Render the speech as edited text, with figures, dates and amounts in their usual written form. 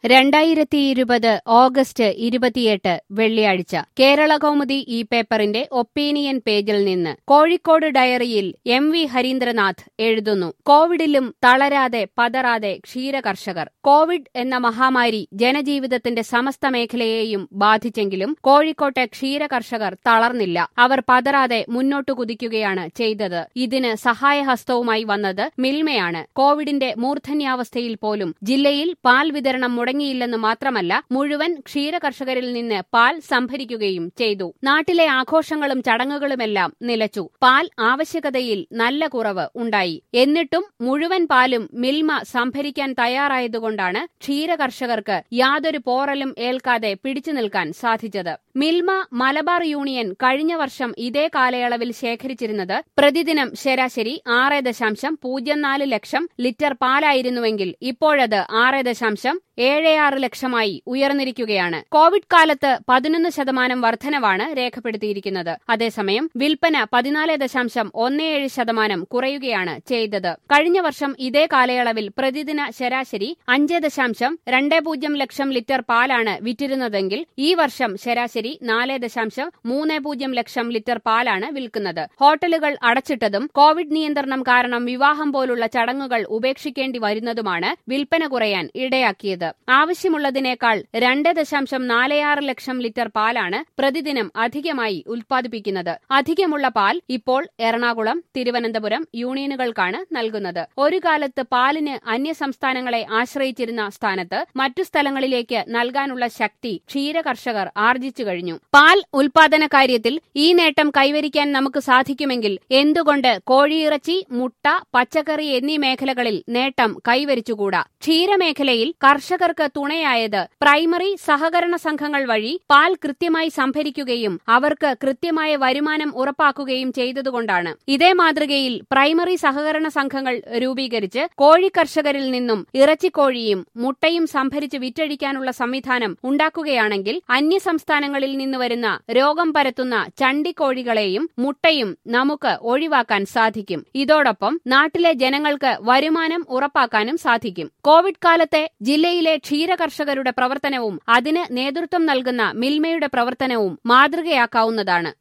2020 August 28 വെള്ളിയാഴ്ച കേരളകൗമുദി ഈ പേപ്പറിന്റെ ഒപ്പീനിയൻ പേജിൽ നിന്ന് കോഴിക്കോട് ഡയറിയിൽ എം.വി. ഹരീന്ദ്രനാഥ് എഴുതുന്നു. കോവിഡിലും തളരാതെ പതറാതെ ക്ഷീരകർഷകർ. കോവിഡ് എന്ന മഹാമാരി ജനജീവിതത്തിന്റെ സമസ്ത മേഖലയെയും ബാധിച്ചെങ്കിലും കോഴിക്കോട്ടെ ക്ഷീരകർഷകർ തളർന്നില്ല. അവർ പതറാതെ മുന്നോട്ടു കുതിക്കുകയാണ് ചെയ്തത്. ഇതിന് സഹായഹസ്തവുമായി വന്നത് മിൽമയാണ്. കോവിഡിന്റെ മൂർധന്യാവസ്ഥയിൽ പോലും ജില്ലയിൽ പാൽ വിതരണം മുടങ്ങിയില്ലെന്ന് മാത്രമല്ല, മുഴുവൻ ക്ഷീരകർഷകരിൽ നിന്ന് പാൽ സംഭരിക്കുകയും ചെയ്തു. നാട്ടിലെ ആഘോഷങ്ങളും ചടങ്ങുകളുമെല്ലാം നിലച്ചു. പാൽ ആവശ്യകതയിൽ നല്ല കുറവ് ഉണ്ടായി. എന്നിട്ടും മുഴുവൻ പാലും മിൽമ സംഭരിക്കാൻ തയ്യാറായതുകൊണ്ടാണ് ക്ഷീരകർഷകർക്ക് യാതൊരു പോറലും ഏൽക്കാതെ പിടിച്ചു നിൽക്കാൻ സാധിച്ചത്. മിൽമ മലബാർ യൂണിയൻ കഴിഞ്ഞ വർഷം ഇതേ കാലയളവിൽ ശേഖരിച്ചിരുന്നത് പ്രതിദിനം ശരാശരി 6.04 ലക്ഷം ലിറ്റർ പാലായിരുന്നുവെങ്കിൽ ഇപ്പോഴത് 6.76 ലക്ഷമായി ഉയർന്നിരിക്കുകയാണ്. കോവിഡ് കാലത്ത് 11% വർധനവാണ് രേഖപ്പെടുത്തിയിരിക്കുന്നത്. അതേസമയം വിൽപ്പന 14.17% കുറയുകയാണ് ചെയ്തത്. കഴിഞ്ഞ വർഷം ഇതേ കാലയളവിൽ പ്രതിദിന ശരാശരി 5.20 ലക്ഷം ലിറ്റർ പാലാണ് വിറ്റിരുന്നതെങ്കിൽ ഈ വർഷം ശരാശരി 4.30 ലക്ഷം ലിറ്റർ പാലാണ് വിൽക്കുന്നത്. ഹോട്ടലുകൾ അടച്ചിട്ടതും കോവിഡ് നിയന്ത്രണം കാരണം വിവാഹം പോലുള്ള ചടങ്ങുകൾ ഉപേക്ഷിക്കേണ്ടി വരുന്നതുമാണ് വിൽപ്പന കുറയാൻ ഇടയാക്കിയത്. ആവശ്യമുള്ളതിനേക്കാൾ 2.46 ലക്ഷം ലിറ്റർ പാലാണ് പ്രതിദിനം അധികമായി ഉൽപ്പാദിപ്പിക്കുന്നത്. അധികമുള്ള പാൽ ഇപ്പോൾ എറണാകുളം, തിരുവനന്തപുരം യൂണിയനുകൾക്കാണ് നൽകുന്നത്. ഒരു കാലത്ത് പാലിന് അന്യസംസ്ഥാനങ്ങളെ ആശ്രയിച്ചിരുന്ന സ്ഥാനത്ത് മറ്റു സ്ഥലങ്ങളിലേക്ക് നൽകാനുള്ള ശക്തി ക്ഷീരകർഷകർ ആർജിച്ചു കഴിഞ്ഞു. പാൽ ഉൽപാദന കാര്യത്തിൽ ഈ നേട്ടം കൈവരിക്കാൻ നമുക്ക് സാധിക്കുമെങ്കിൽ എന്തുകൊണ്ട് കോഴിയിറച്ചി, മുട്ട, പച്ചക്കറി എന്നീ മേഖലകളിൽ നേട്ടം കൈവരിച്ചുകൂടാ? ക്ഷീരമേഖലയിൽ കർഷകർക്ക് തുണയായത് പ്രൈമറി സഹകരണ സംഘങ്ങൾ വഴി പാൽ കൃത്യമായി സംഭരിക്കുകയും അവർക്ക് കൃത്യമായ വരുമാനം ഉറപ്പാക്കുകയും ചെയ്തതുകൊണ്ടാണ്. ഇതേ മാതൃകയിൽ പ്രൈമറി സഹകരണ സംഘങ്ങൾ രൂപീകരിച്ച് കോഴി കർഷകരിൽ നിന്നും ഇറച്ചിക്കോഴിയും മുട്ടയും സംഭരിച്ച് വിറ്റഴിക്കാനുള്ള സംവിധാനം ഉണ്ടാക്കുകയാണെങ്കിൽ അന്യസംസ്ഥാനങ്ങളിൽ നിന്ന് വരുന്ന രോഗം പരത്തുന്ന ചണ്ടിക്കോഴികളെയും മുട്ടയും നമുക്ക് ഒഴിവാക്കാൻ സാധിക്കും. ഇതോടൊപ്പം നാട്ടിലെ ജനങ്ങൾക്ക് വരുമാനം ഉറപ്പാക്കാനും സാധിക്കും. കോവിഡ് കാലത്തെ ജില്ലയിലെ ക്ഷീരകർഷകരുടെ പ്രവർത്തനവും അതിന് നേതൃത്വം നൽകുന്ന മിൽമയുടെ പ്രവർത്തനവും മാതൃകയാക്കാവുന്നതാണ്.